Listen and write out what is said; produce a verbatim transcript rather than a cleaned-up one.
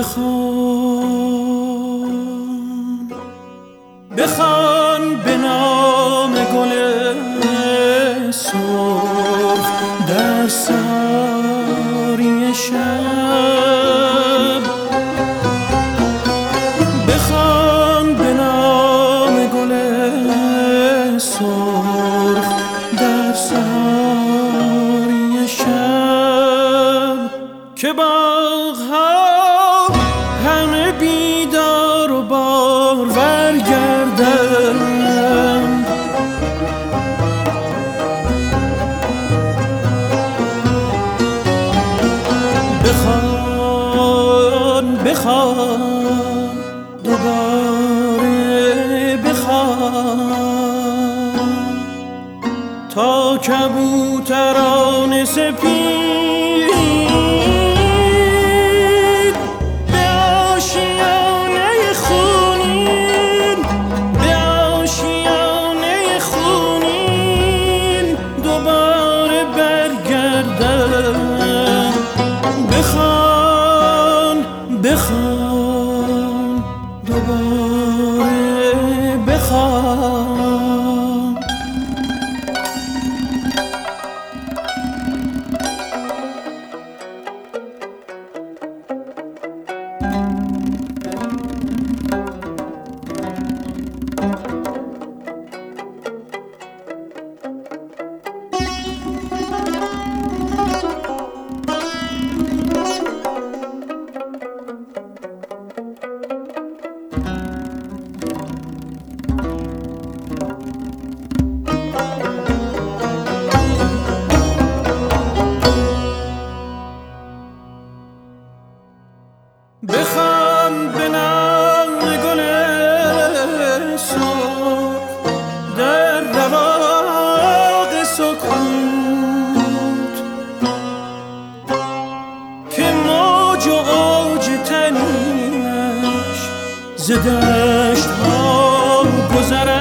بخوان بخوان به نام گل سرخ در ساری شب، بخوان به نام گل سرخ در ساری شب که باغ‌ها همه بیدار و بارور گردند. بخوان بخوان دوباره بخوان تا کبوتران سپید به آشیانه خونین به آشیانه خونین دوباره برگردن. بخوان بخوان دوباره بخوان. بخوان به نام گل سرخ در رواق سکوت که موج و اوج تنیش ز دشت ها گذرد.